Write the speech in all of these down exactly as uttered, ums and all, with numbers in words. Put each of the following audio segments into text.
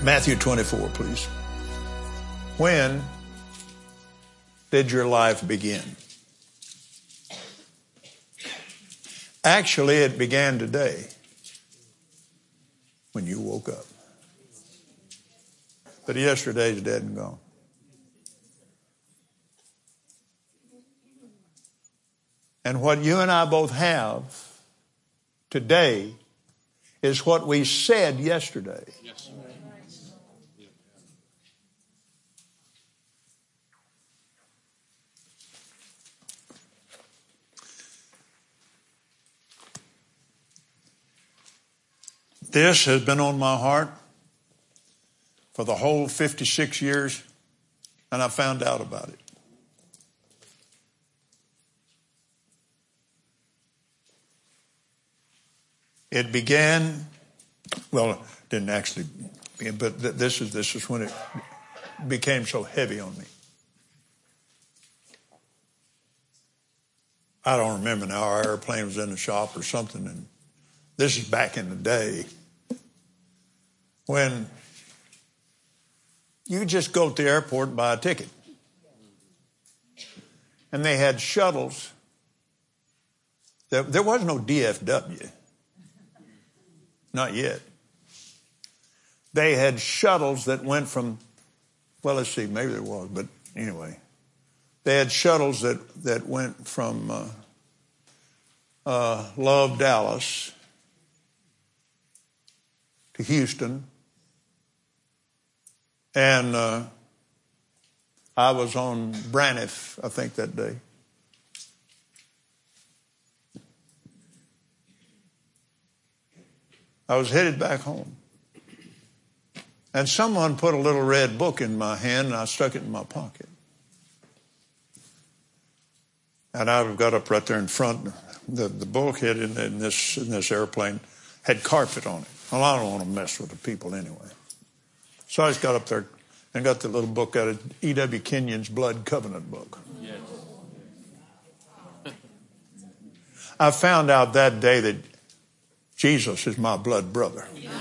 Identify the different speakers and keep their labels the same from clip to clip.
Speaker 1: Matthew twenty-four, please. When did your life begin? Actually, it began today when you woke up. But yesterday's dead and gone. And what you and I both have today is what we said yesterday. Yes. This has been on my heart for the whole fifty-six years, and I found out about it. It began, well, it didn't actually begin, but this is, this is when it became so heavy on me. I don't remember now, our airplane was in the shop or something, and this is back in the day when you could just go to the airport and buy a ticket. And they had shuttles. There, there was no D F W. Not yet. They had shuttles that went from, well, let's see, maybe there was, but anyway. They had shuttles that, that went from uh, uh, Love, Dallas to Houston. And uh, I was on Braniff, I think, that day. I was headed back home. And someone put a little red book in my hand, and I stuck it in my pocket. And I got up right there in front. The, the bulkhead in, in, this, in this airplane had carpet on it. Well, I don't want to mess with the people anyway. So I just got up there and got the little book out of E W Kenyon's Blood Covenant book. Yes. I found out that day that Jesus is my blood brother. Yes.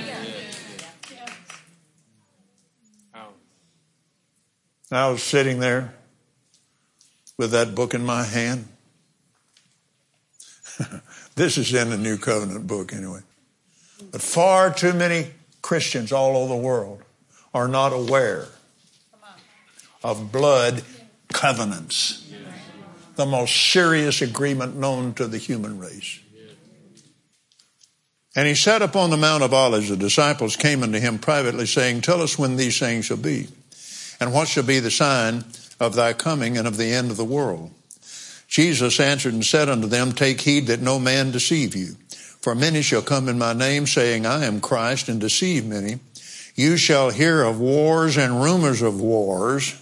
Speaker 1: And I was sitting there with that book in my hand. This is in the New Covenant book anyway. But far too many Christians all over the world are not aware of blood covenants, the most serious agreement known to the human race. And he sat upon the Mount of Olives. The disciples came unto him privately, saying, Tell us when these things shall be, and what shall be the sign of thy coming and of the end of the world. Jesus answered and said unto them, Take heed that no man deceive you. For many shall come in my name, saying, I am Christ, and deceive many. You shall hear of wars and rumors of wars.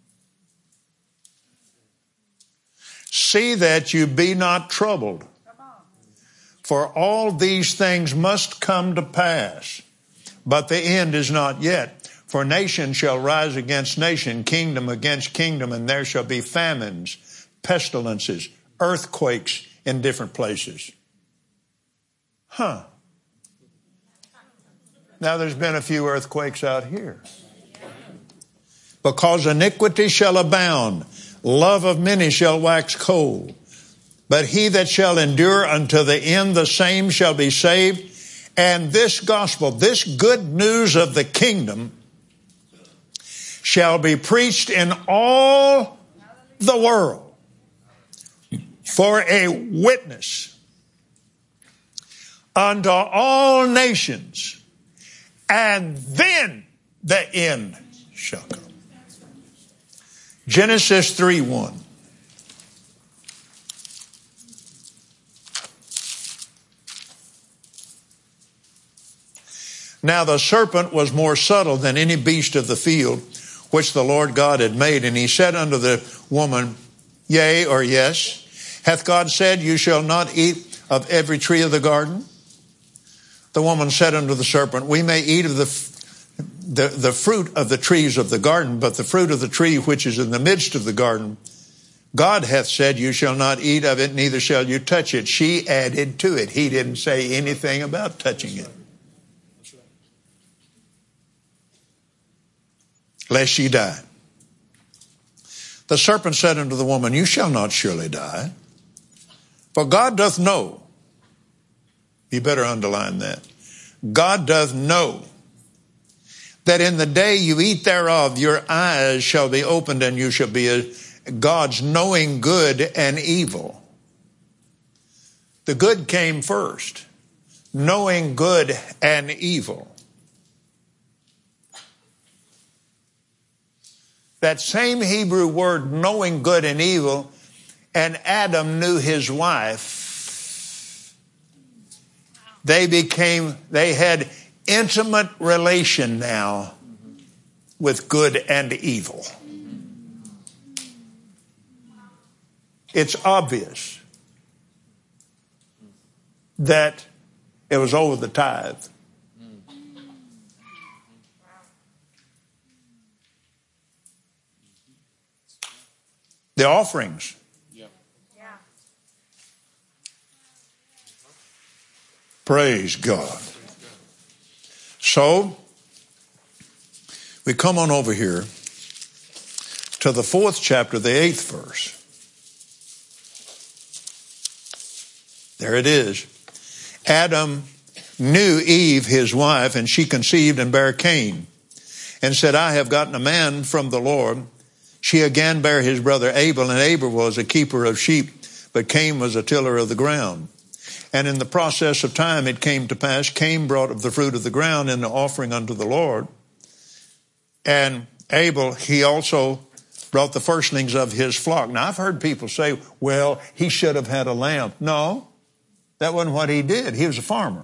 Speaker 1: See that you be not troubled. For all these things must come to pass, but the end is not yet. For nation shall rise against nation, kingdom against kingdom, and there shall be famines, pestilences, earthquakes in different places. Huh. Now there's been a few earthquakes out here. Because iniquity shall abound, love of many shall wax cold. But he that shall endure unto the end, the same shall be saved. And this gospel, this good news of the kingdom, shall be preached in all the world for a witness unto all nations, and then the end shall come. Genesis three one. Now the serpent was more subtle than any beast of the field which the Lord God had made. And he said unto the woman, Yea or yes, hath God said, You shall not eat of every tree of the garden? The woman said unto the serpent, We may eat of the, the, the fruit of the trees of the garden, but the fruit of the tree which is in the midst of the garden, God hath said, You shall not eat of it, neither shall you touch it. She added to it. He didn't say anything about touching it. lest ye die. The serpent said unto the woman, you shall not surely die, for God doth know. You better underline that. God doth know that in the day you eat thereof, your eyes shall be opened, and you shall be a, God's knowing good and evil. The good came first, knowing good and evil. That same Hebrew word, knowing good and evil, and Adam knew his wife. They became, they had intimate relation now with good and evil. It's obvious that it was over the tithe. The offerings. Yeah. Praise God. So, we come on over here to the fourth chapter, the eighth verse. There it is. Adam knew Eve, his wife, and she conceived and bare Cain, and said, I have gotten a man from the Lord. She again bare his brother Abel, and Abel was a keeper of sheep, but Cain was a tiller of the ground. And in the process of time it came to pass, Cain brought of the fruit of the ground in the offering unto the Lord. And Abel, he also brought the firstlings of his flock. Now I've heard people say, well, he should have had a lamb. No, that wasn't what he did. He was a farmer.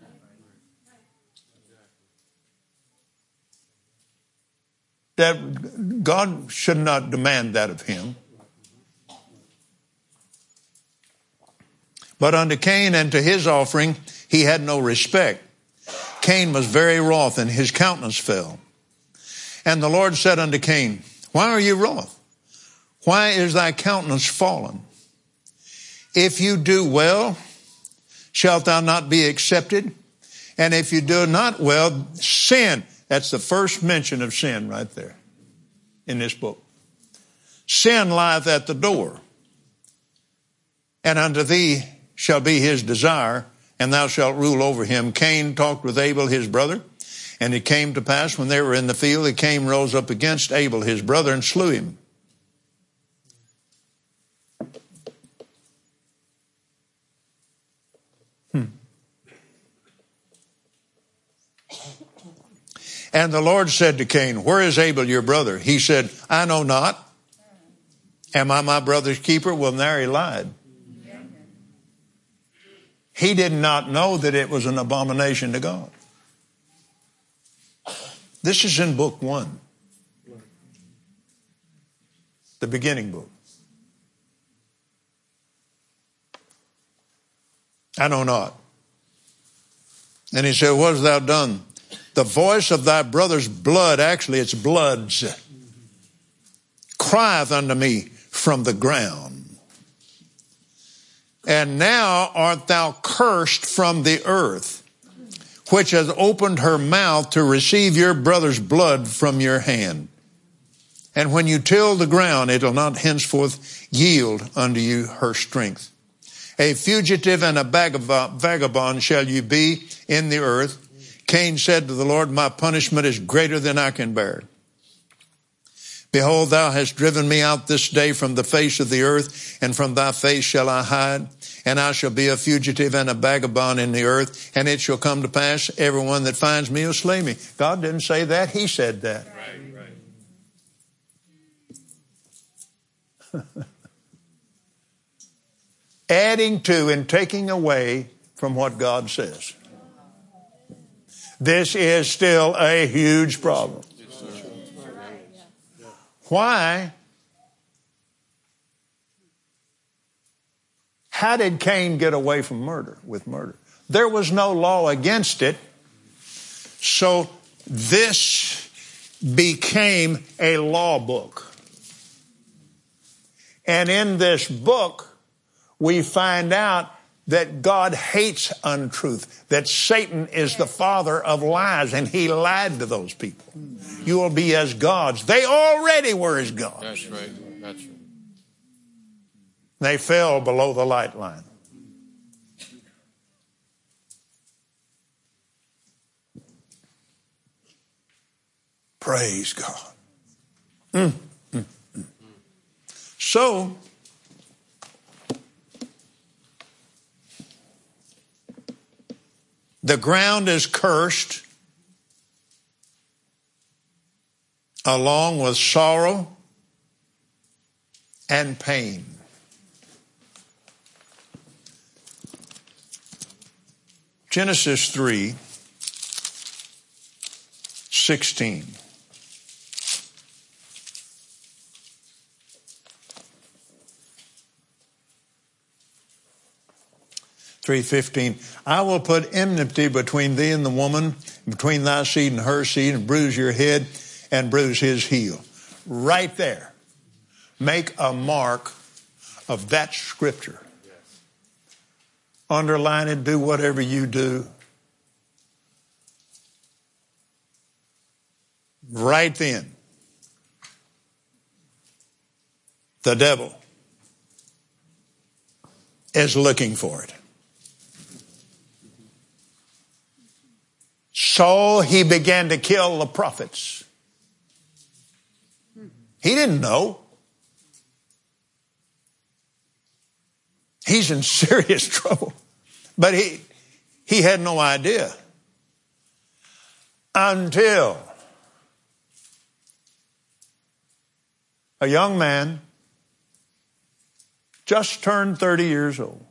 Speaker 1: That God should not demand that of him. But unto Cain and to his offering he had no respect. Cain was very wroth, and his countenance fell. And the Lord said unto Cain, why are you wroth? Why is thy countenance fallen? If you do well, shalt thou not be accepted? And if you do not well, sin. That's the first mention of sin right there in this book. Sin lieth at the door, and unto thee shall be his desire, and thou shalt rule over him. Cain talked with Abel his brother, and it came to pass when they were in the field that Cain rose up against Abel his brother and slew him. Hmm. And the Lord said to Cain, where is Abel your brother? He said, I know not. Am I my brother's keeper? Well, there he lied. He did not know that it was an abomination to God. This is in book one. The beginning book. I know not. And he said, what hast thou done? The voice of thy brother's blood, actually it's bloods, crieth unto me from the ground. And now art thou cursed from the earth, which has opened her mouth to receive your brother's blood from your hand. And when you till the ground, it will not henceforth yield unto you her strength. A fugitive and a vagabond shall you be in the earth. Cain said to the Lord, my punishment is greater than I can bear. Behold, thou hast driven me out this day from the face of the earth, and from thy face shall I hide. And I shall be a fugitive and a vagabond in the earth, and it shall come to pass, everyone that finds me will slay me. God didn't say that, he said that. Right, right. Adding to and taking away from what God says. This is still a huge problem. Why? How did Cain get away from murder, with murder? There was no law against it. So this became a law book. And in this book, we find out that God hates untruth, that Satan is the father of lies, and he lied to those people. You will be as gods. They already were as gods.
Speaker 2: That's right. That's right.
Speaker 1: They fell below the light line. Praise God. Mm, mm, mm. So, the ground is cursed along with sorrow and pain. Genesis three sixteen. three fifteen. I will put enmity between thee and the woman, between thy seed and her seed, and bruise your head and bruise his heel. Right there. Make a mark of that scripture. Underline it, do whatever you do. Right then, the devil is looking for it. So he began to kill the prophets. He didn't know. He's in serious trouble. But he, he had no idea. Until a young man just turned thirty years old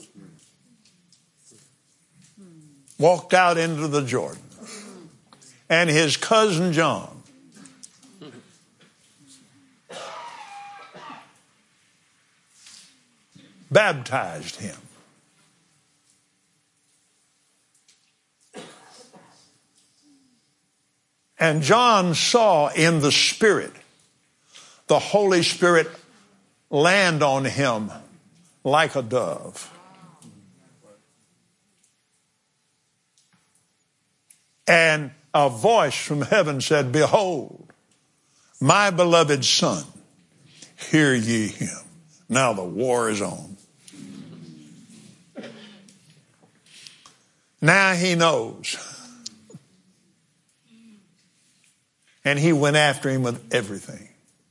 Speaker 1: walked out into the Jordan, and his cousin John baptized him. And John saw in the Spirit, the Holy Spirit land on him like a dove. And a voice from heaven said, "Behold, my beloved Son, hear ye him." Now the war is on. Now he knows. And he went after him with everything.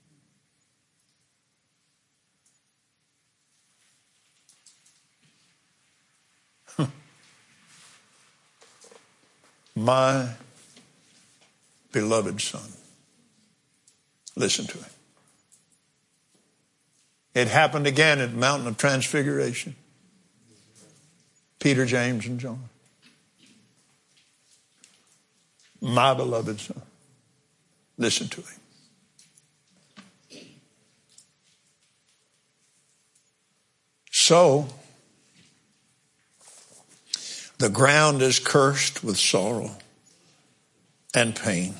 Speaker 1: My beloved Son. Listen to him. It happened again at the Mountain of Transfiguration. Peter, James, and John. My beloved Son. Listen to him. So, the ground is cursed with sorrow and pain.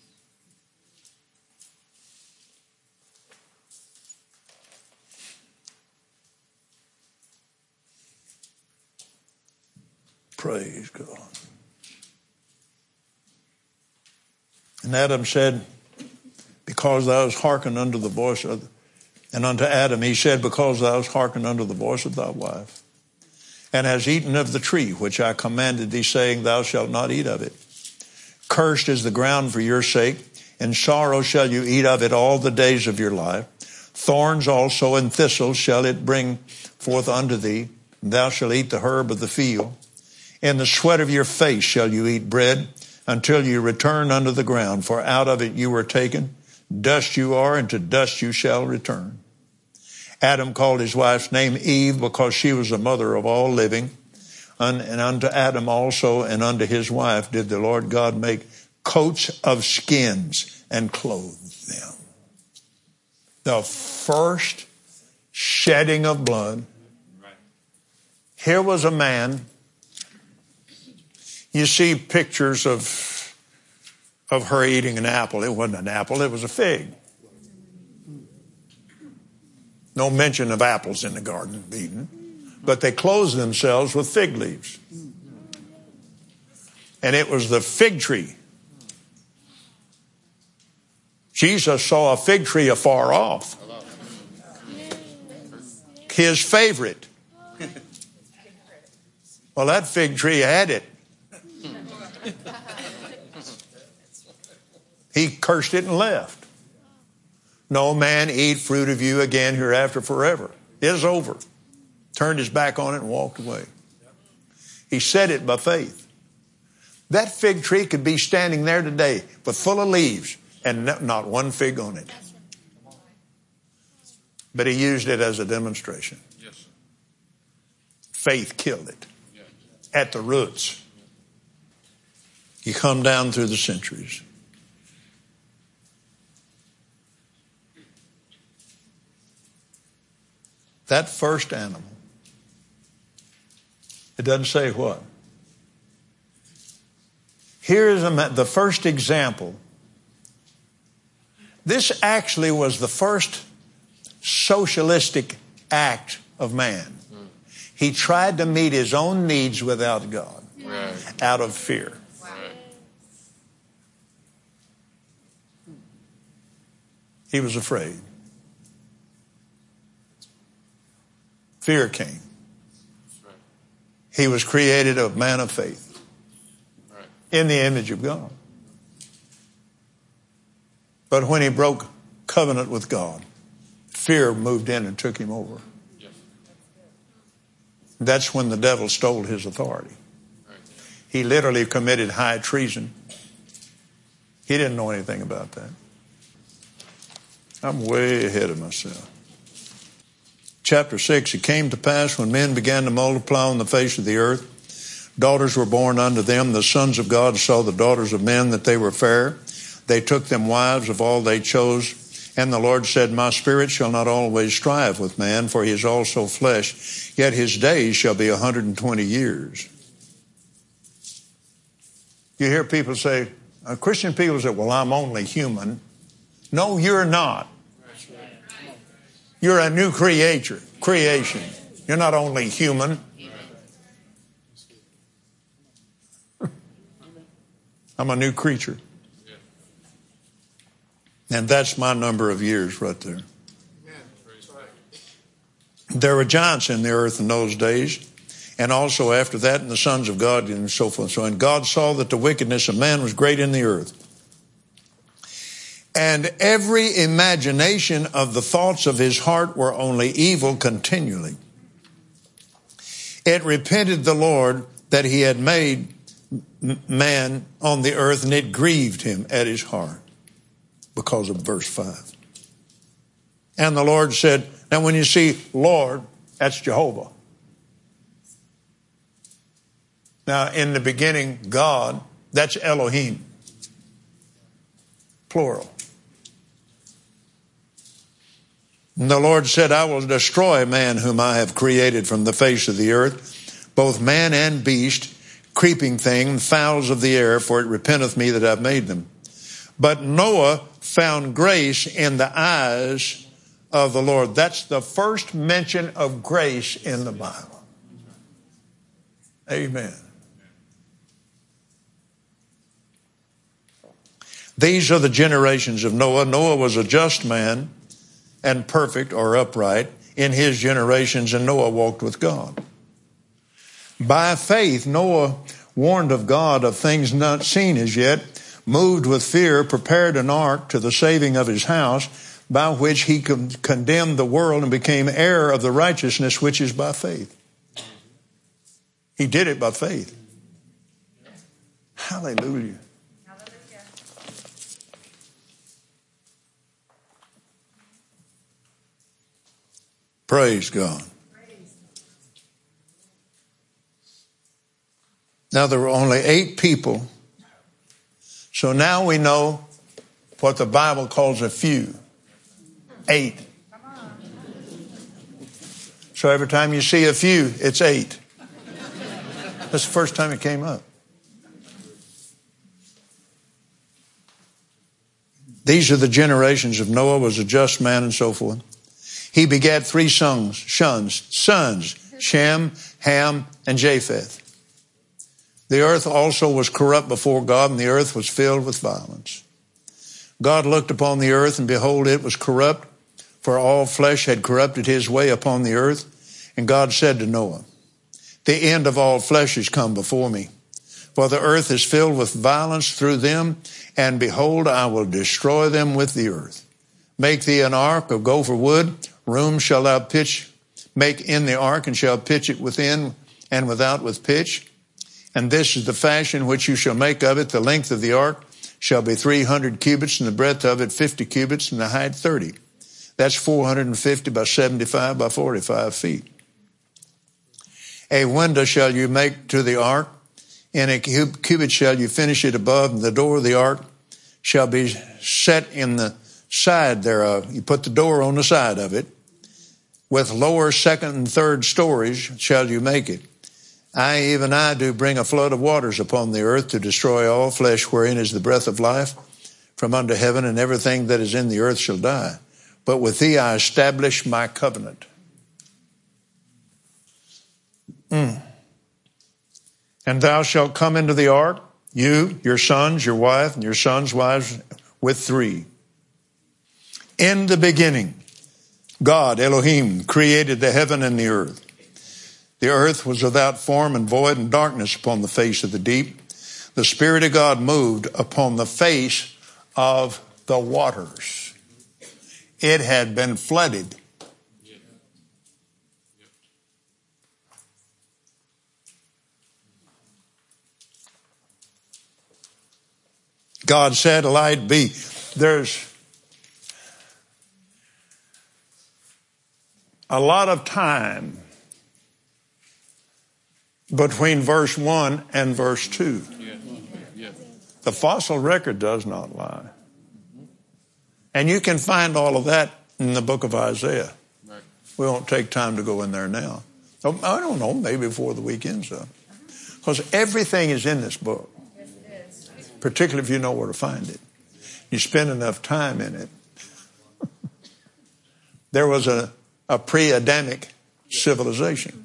Speaker 1: Praise God. And Adam said, because thou hast hearkened unto the voice of, and unto Adam he said, because thou hast hearkened unto the voice of thy wife, and hast eaten of the tree which I commanded thee, saying, thou shalt not eat of it. Cursed is the ground for your sake, and sorrow shall you eat of it all the days of your life. Thorns also and thistles shall it bring forth unto thee, and thou shalt eat the herb of the field. In the sweat of your face shall you eat bread, until you return unto the ground, for out of it you were taken. Dust you are, and to dust you shall return. Adam called his wife's name Eve, because she was the mother of all living. And unto Adam also and unto his wife did the Lord God make coats of skins and clothe them. The first shedding of blood. Here was a man. You see pictures of, of her eating an apple. It wasn't an apple, it was a fig. No mention of apples in the Garden of Eden. but they clothed themselves with fig leaves. And it was the fig tree. Jesus saw a fig tree afar off. His favorite. Well, that fig tree had it. He cursed it and left. No man eat fruit of you again hereafter forever. It is over. Turned his back on it and walked away. He said it by faith. That fig tree could be standing there today, but full of leaves and not one fig on it. But he used it as a demonstration. Faith killed it at the roots. You come down through the centuries. That first animal, it doesn't say what. Here's a, the first example. This actually was the first socialistic act of man. He tried to meet his own needs without God, right, out of fear. Right. He was afraid. Fear came. Right. He was created a man of faith, right, in the image of God. But when he broke covenant with God, fear moved in and took him over. That's when the devil stole his authority. He literally committed high treason. He didn't know anything about that. I'm way ahead of myself. Chapter six, it came to pass when men began to multiply on the face of the earth, daughters were born unto them. The sons of God saw the daughters of men that they were fair. They took them wives of all they chose. And the Lord said, my spirit shall not always strive with man, for he is also flesh, yet his days shall be a hundred and twenty years. You hear people say, uh, Christian people say, well, I'm only human. No, you're not. You're a new creator, creation. You're not only human. I'm a new creature. And that's my number of years right there. There were giants in the earth in those days, and also after that, and the sons of God and so forth. So, and God saw that the wickedness of man was great in the earth, and every imagination of the thoughts of his heart were only evil continually. It repented the Lord that he had made man on the earth, and it grieved him at his heart. Because of verse five. And the Lord said, now when you see Lord, that's Jehovah. Now in the beginning, God, that's Elohim. Plural. And the Lord said, I will destroy man whom I have created from the face of the earth, both man and beast, creeping thing, fowls of the air, for it repenteth me that I've made them. But Noah found grace in the eyes of the Lord. That's the first mention of grace in the Bible. Amen. These are the generations of Noah. Noah was a just man and perfect or upright in his generations, and Noah walked with God. By faith, Noah, warned of God of things not seen as yet, moved with fear, prepared an ark to the saving of his house, by which he con- condemned the world and became heir of the righteousness which is by faith. He did it by faith. Hallelujah. Hallelujah. Praise God. Praise. Now there were only eight people. So now we know what the Bible calls a few. Eight. So every time you see a few, it's eight. That's the first time it came up. These are the generations of Noah, was a just man and so forth. He begat three sons, sons, sons, Shem, Ham, and Japheth. The earth also was corrupt before God, and the earth was filled with violence. God looked upon the earth, and behold, it was corrupt, for all flesh had corrupted his way upon the earth. And God said to Noah, the end of all flesh is come before me, for the earth is filled with violence through them, and behold, I will destroy them with the earth. Make thee an ark of gopher wood, room shall thou pitch, make in the ark, and shall pitch it within and without with pitch. And this is the fashion which you shall make of it. The length of the ark shall be three hundred cubits, and the breadth of it fifty cubits, and the height thirty. That's four hundred fifty by seventy-five by forty-five feet. A window shall you make to the ark. In a cubit shall you finish it above, and the door of the ark shall be set in the side thereof. You put the door on the side of it. With lower, second, and third stories shall you make it. I, even I, do bring a flood of waters upon the earth to destroy all flesh, wherein is the breath of life from under heaven, and everything that is in the earth shall die. But with thee I establish my covenant. Mm. And thou shalt come into the ark, you, your sons, your wife, and your sons' wives, with three. In the beginning, God, Elohim, created the heaven and the earth. The earth was without form and void, and darkness upon the face of the deep. The Spirit of God moved upon the face of the waters. It had been flooded. God said, light be. There's a lot of time between verse one and verse two. The fossil record does not lie. And you can find all of that in the book of Isaiah. We won't take time to go in there now. I don't know, maybe before the weekend's up. Because everything is in this book. Particularly if you know where to find it. You spend enough time in it. There was a, a pre-Adamic civilization.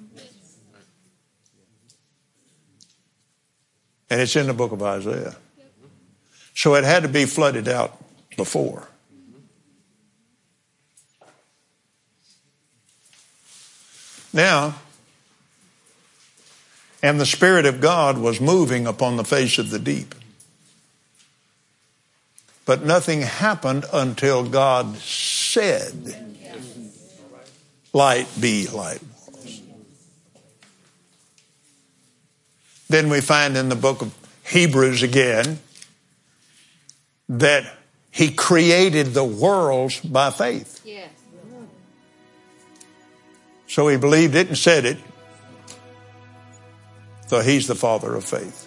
Speaker 1: And it's in the book of Isaiah. So it had to be flooded out before. Now, and the Spirit of God was moving upon the face of the deep. But nothing happened until God said, light be light. Then we find in the book of Hebrews again that he created the worlds by faith. Yes. So he believed it and said it. So he's the father of faith.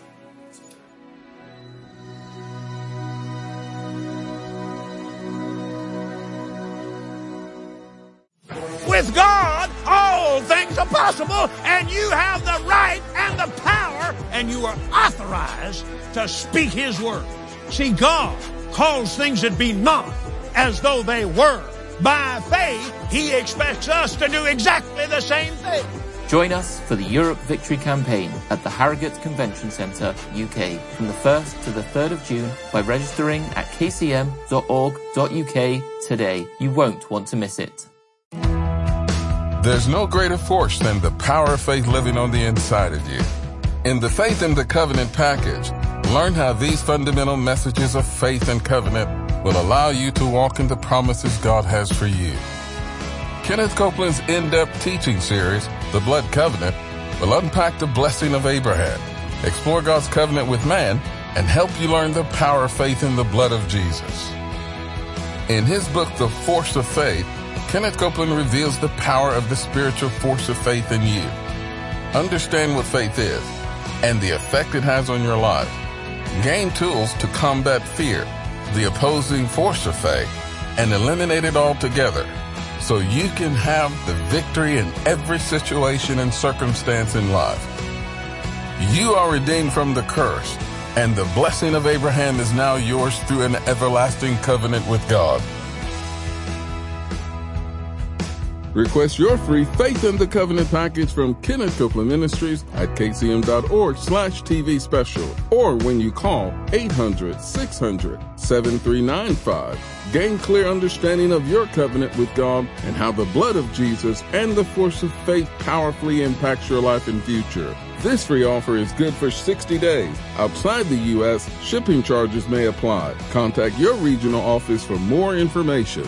Speaker 1: With God, all things are possible, and you have the right and the power, and you are authorized to speak his word. See, God calls things that be not as though they were. By faith, he expects us to do exactly the same thing.
Speaker 2: Join us for the Europe Victory Campaign at the Harrogate Convention Centre, U K, from the first to the third of June by registering at k c m dot org dot u k today. You won't want to miss it.
Speaker 3: There's no greater force than the power of faith living on the inside of you. In the Faith in the Covenant package, learn how these fundamental messages of faith and covenant will allow you to walk in the promises God has for you. Kenneth Copeland's in-depth teaching series, The Blood Covenant, will unpack the blessing of Abraham, explore God's covenant with man, and help you learn the power of faith in the blood of Jesus. In his book, The Force of Faith, Kenneth Copeland reveals the power of the spiritual force of faith in you. Understand what faith is and the effect it has on your life. Gain tools to combat fear, the opposing force of faith, and eliminate it altogether so you can have the victory in every situation and circumstance in life. You are redeemed from the curse, and the blessing of Abraham is now yours through an everlasting covenant with God. Request your free Faith in the Covenant package from Kenneth Copeland Ministries at kcm.org slash TV special, or when you call eight hundred, six hundred, seven three nine five. Gain clear understanding of your covenant with God and how the blood of Jesus and the force of faith powerfully impacts your life and future. This free offer is good for sixty days. Outside the U S, shipping charges may apply. Contact your regional office for more information.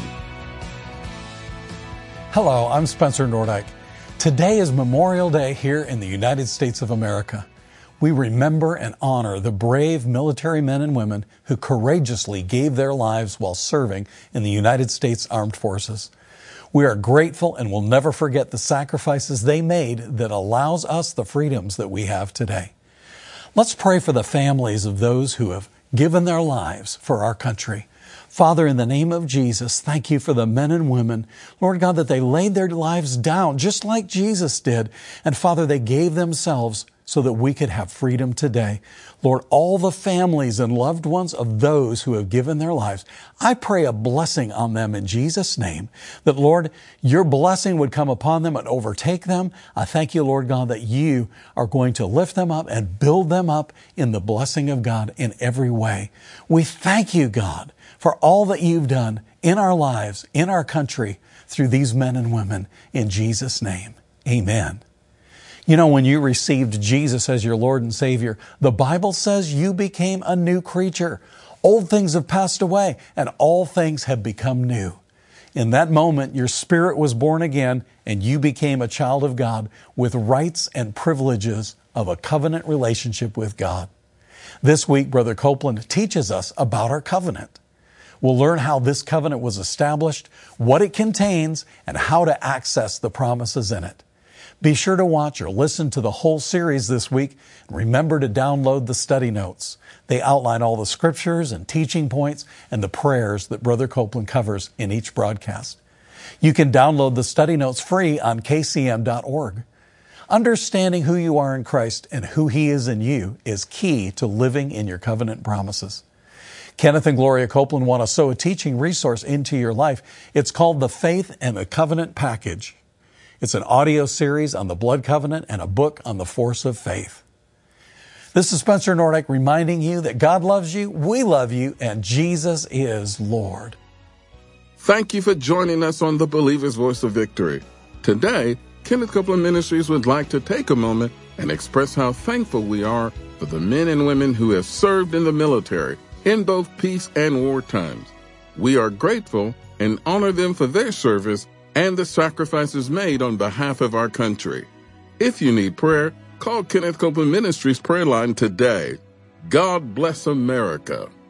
Speaker 4: Hello, I'm Spencer Nordyke. Today is Memorial Day here in the United States of America. We remember and honor the brave military men and women who courageously gave their lives while serving in the United States Armed Forces. We are grateful and will never forget the sacrifices they made that allows us the freedoms that we have today. Let's pray for the families of those who have given their lives for our country. Father, in the name of Jesus, thank you for the men and women, Lord God, that they laid their lives down just like Jesus did. And Father, they gave themselves so that we could have freedom today. Lord, all the families and loved ones of those who have given their lives, I pray a blessing on them in Jesus' name, that, Lord, your blessing would come upon them and overtake them. I thank you, Lord God, that you are going to lift them up and build them up in the blessing of God in every way. We thank you, God, for all that you've done in our lives, in our country, through these men and women. In Jesus' name, amen. You know, when you received Jesus as your Lord and Savior, the Bible says you became a new creature. Old things have passed away and all things have become new. In that moment, your spirit was born again and you became a child of God with rights and privileges of a covenant relationship with God. This week, Brother Copeland teaches us about our covenant. We'll learn how this covenant was established, what it contains, and how to access the promises in it. Be sure to watch or listen to the whole series this week. And remember to download the study notes. They outline all the scriptures and teaching points and the prayers that Brother Copeland covers in each broadcast. You can download the study notes free on k c m dot org. Understanding who you are in Christ and who He is in you is key to living in your covenant promises. Kenneth and Gloria Copeland want to sow a teaching resource into your life. It's called the Faith and the Covenant Package. It's an audio series on the blood covenant and a book on the force of faith. This is Spencer Nordyke reminding you that God loves you, we love you, and Jesus is Lord.
Speaker 3: Thank you for joining us on the Believer's Voice of Victory. Today, Kenneth Copeland Ministries would like to take a moment and express how thankful we are for the men and women who have served in the military in both peace and war times. We are grateful and honor them for their service and the sacrifices made on behalf of our country. If you need prayer, call Kenneth Copeland Ministries prayer line today. God bless America.